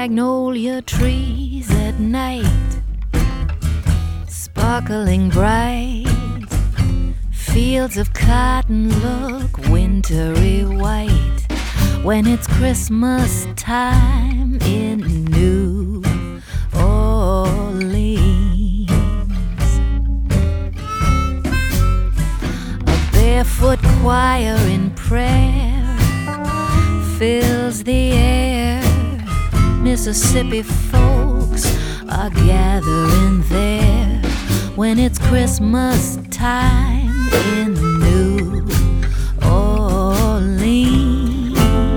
magnolia trees at night, sparkling bright. Fields of cotton look wintry white when it's Christmas time in New Orleans. A barefoot choir in prayer fills the air. Mississippi folks are gathering there when it's Christmas time in New Orleans.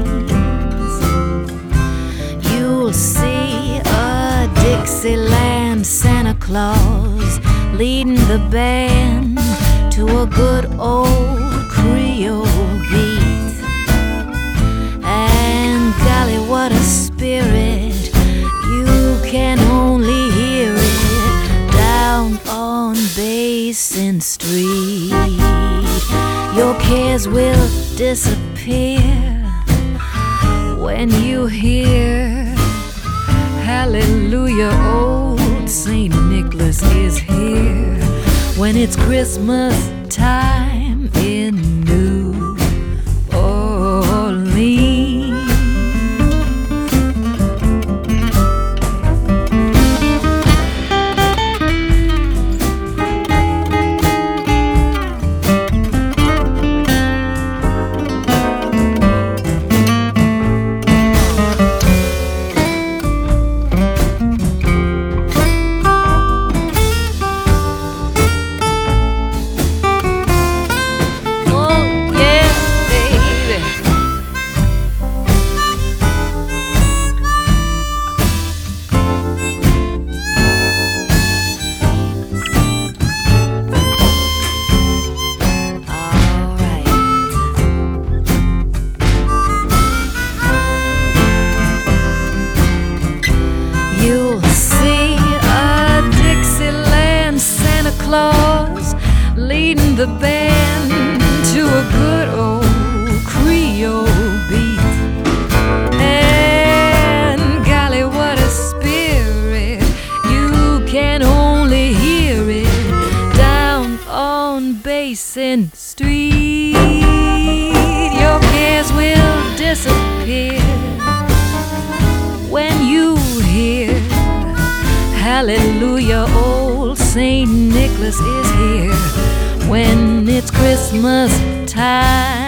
You'll see a Dixieland Santa Claus leading the band to a good old Creole beat. And golly, what a spirit! You can only hear it down on Basin Street. Your cares will disappear when you hear hallelujah, old St. Nicholas is here when it's Christmas time in New Orleans. You'll see a Dixieland Santa Claus leading the band to a good old Creole beat. And golly, what a spirit! You can only hear it down on Basin Street. Your cares will disappear when you hear hallelujah, old St. Nicholas is here when it's Christmas time.